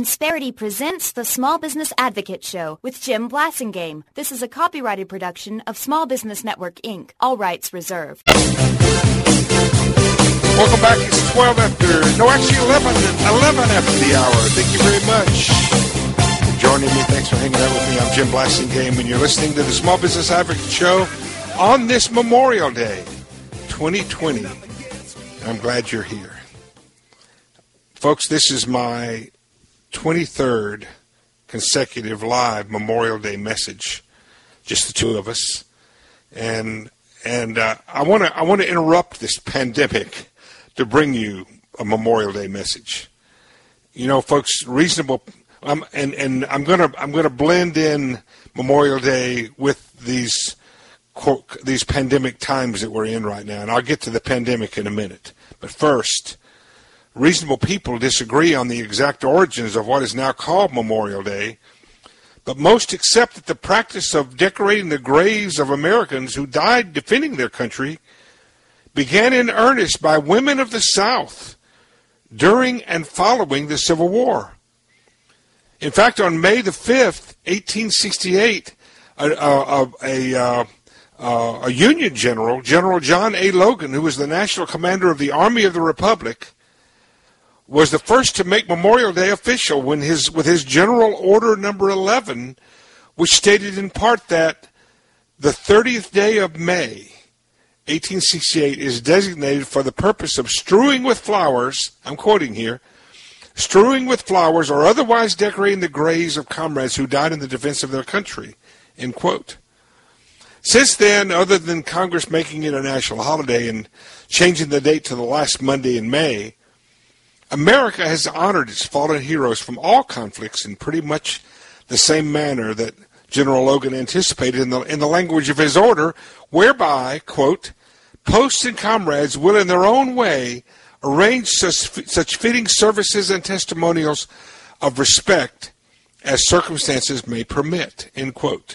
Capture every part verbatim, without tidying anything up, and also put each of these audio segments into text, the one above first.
Insperity presents the Small Business Advocate Show with Jim Blasingame. This is a copyrighted production of Small Business Network, Incorporated. All rights reserved. Welcome back. It's twelve after, no, actually eleven, eleven after the hour. Thank you very much for joining me. Thanks for hanging out with me. I'm Jim Blasingame, and you're listening to the Small Business Advocate Show on this Memorial Day, twenty twenty. I'm glad you're here. Folks, this is my twenty-third consecutive live Memorial Day message, just the two of us, and and uh, I want to I want to interrupt this pandemic to bring you a Memorial Day message. You know, folks, reasonable, um, and and I'm gonna I'm gonna blend in Memorial Day with these these pandemic times that we're in right now, and I'll get to the pandemic in a minute. But first, reasonable people disagree on the exact origins of what is now called Memorial Day, but most accept that the practice of decorating the graves of Americans who died defending their country began in earnest by women of the South during and following the Civil War. In fact, on May the fifth, eighteen sixty-eight, a, a, a, a, a Union general, General John A. Logan, who was the national commander of the Army of the Republic, was the first to make Memorial Day official when his with his General Order Number eleven, which stated in part that the thirtieth day of May, eighteen sixty-eight, is designated for the purpose of strewing with flowers, I'm quoting here, strewing with flowers or otherwise decorating the graves of comrades who died in the defense of their country, end quote. Since then, other than Congress making it a national holiday and changing the date to the last Monday in May, America has honored its fallen heroes from all conflicts in pretty much the same manner that General Logan anticipated in the, in the language of his order, whereby, quote, posts and comrades will in their own way arrange such, such fitting services and testimonials of respect as circumstances may permit, end quote.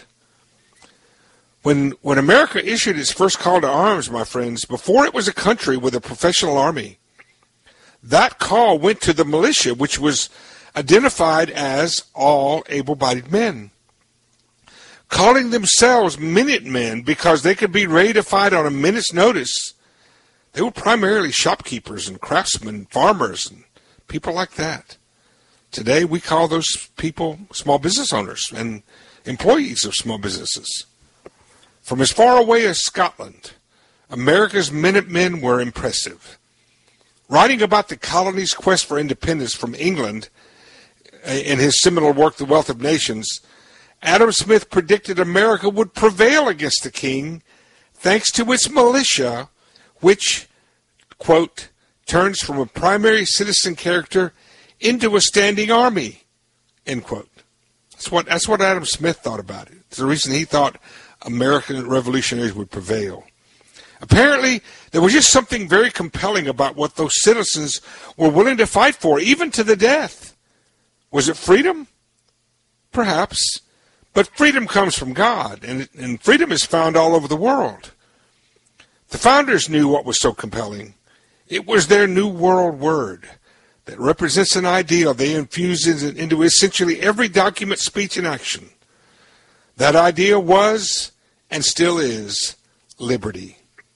When, when America issued its first call to arms, my friends, before it was a country with a professional army, that call went to the militia, which was identified as all able-bodied men, calling themselves Minutemen because they could be ready to fight on a minute's notice. They were primarily shopkeepers and craftsmen, farmers, and people like that. Today, we call those people small business owners and employees of small businesses. From as far away as Scotland, America's Minutemen were impressive. Writing about the colony's quest for independence from England in his seminal work, The Wealth of Nations, Adam Smith predicted America would prevail against the king thanks to its militia, which, quote, turns from a primary citizen character into a standing army, end quote. That's what, that's what Adam Smith thought about it. It's the reason he thought American revolutionaries would prevail. Apparently, there was just something very compelling about what those citizens were willing to fight for, even to the death. Was it freedom? Perhaps. But freedom comes from God, and, and freedom is found all over the world. The founders knew what was so compelling. It was their New World Word that represents an ideal they infused into essentially every document, speech, and action. That ideal was, and still is, liberty.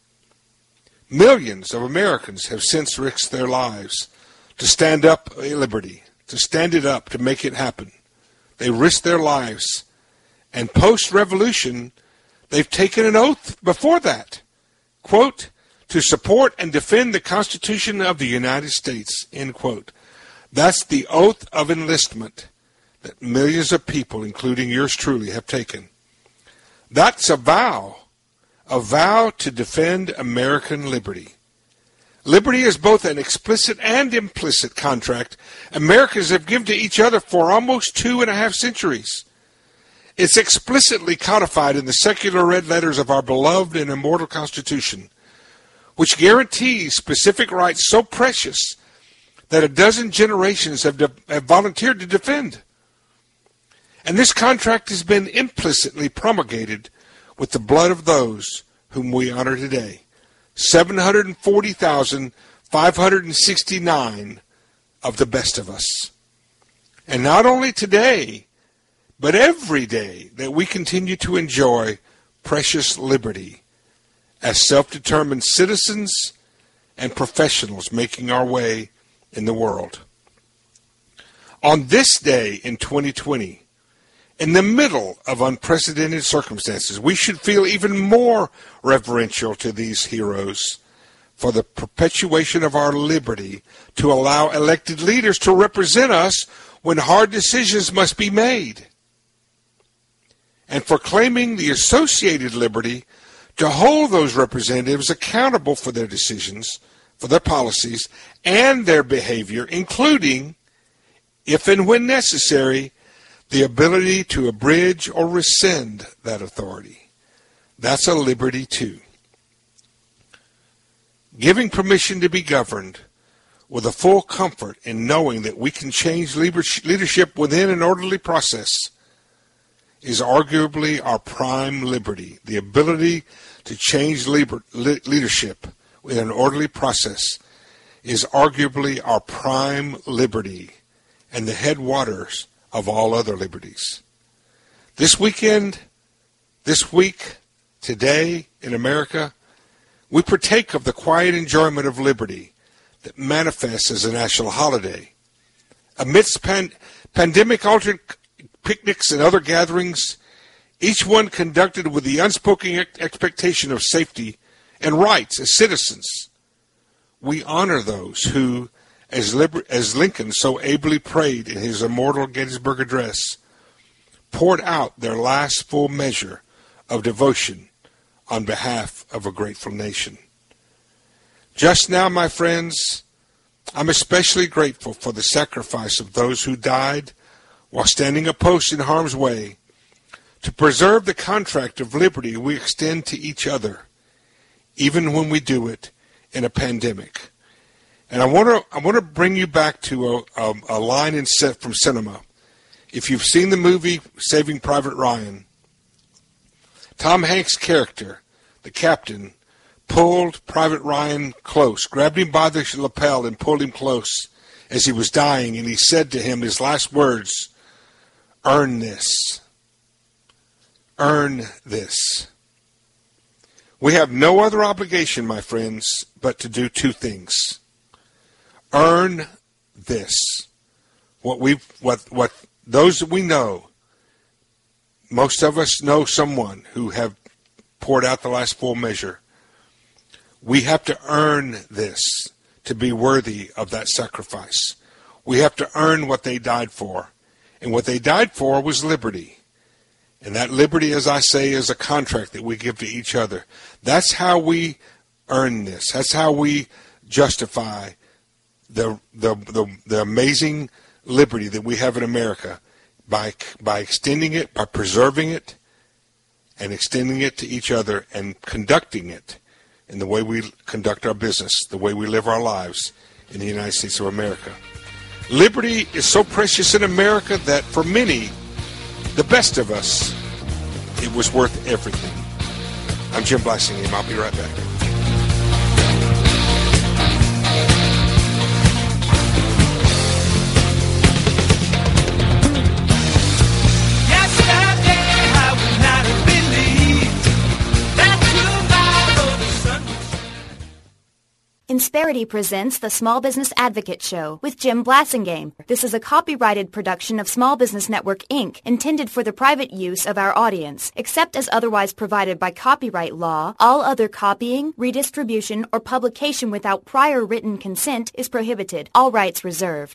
Millions of Americans have since risked their lives to stand up a liberty, to stand it up, to make it happen. They risked their lives. And post-revolution, they've taken an oath before that, quote, to support and defend the Constitution of the United States, end quote. That's the oath of enlistment that millions of people, including yours truly, have taken. That's a vow. A vow to defend American liberty. Liberty is both an explicit and implicit contract Americans have given to each other for almost two and a half centuries. It's explicitly codified in the secular red letters of our beloved and immortal Constitution, which guarantees specific rights so precious that a dozen generations have, de- have volunteered to defend. And this contract has been implicitly promulgated with the blood of those whom we honor today, seven hundred forty thousand five hundred sixty-nine of the best of us. And not only today, but every day that we continue to enjoy precious liberty as self-determined citizens and professionals making our way in the world. On this day in twenty twenty, in the middle of unprecedented circumstances, we should feel even more reverential to these heroes for the perpetuation of our liberty to allow elected leaders to represent us when hard decisions must be made, and for claiming the associated liberty to hold those representatives accountable for their decisions, for their policies, and their behavior, including, if and when necessary, the ability to abridge or rescind that authority. That's a liberty too. Giving permission to be governed with a full comfort in knowing that we can change leadership within an orderly process is arguably our prime liberty. The ability to change leadership within an orderly process is arguably our prime liberty and the headwaters of all other liberties. This weekend, this week, today in America, we partake of the quiet enjoyment of liberty that manifests as a national holiday. Amidst pan- pandemic-altered picnics and other gatherings, each one conducted with the unspoken ex- expectation of safety and rights as citizens, we honor those who, as, Liber- as Lincoln so ably prayed in his immortal Gettysburg Address, poured out their last full measure of devotion on behalf of a grateful nation. Just now, my friends, I'm especially grateful for the sacrifice of those who died while standing a post in harm's way to preserve the contract of liberty we extend to each other, even when we do it in a pandemic. And I want to I want to bring you back to a, a, a line in set from cinema. If you've seen the movie Saving Private Ryan, Tom Hanks' character, the captain, pulled Private Ryan close, grabbed him by the lapel and pulled him close as he was dying, and he said to him his last words, "Earn this. Earn this." We have no other obligation, my friends, but to do two things. Earn this. What we, what, what those that we know, most of us know someone who have poured out the last full measure. We have to earn this to be worthy of that sacrifice. We have to earn what they died for. And what they died for was liberty. And that liberty, as I say, is a contract that we give to each other. That's how we earn this. That's how we justify the the the, the amazing liberty that we have in America by by extending it, by preserving it, and extending it to each other and conducting it in the way we conduct our business, the way we live our lives in the United States of America. Liberty is so precious in America that for many, the best of us, it was worth everything. I'm Jim Blassingame. I'll be right back. Insperity presents the Small Business Advocate Show with Jim Blassingame. This is a copyrighted production of Small Business Network, Incorporated, intended for the private use of our audience. Except as otherwise provided by copyright law, all other copying, redistribution, or publication without prior written consent is prohibited. All rights reserved.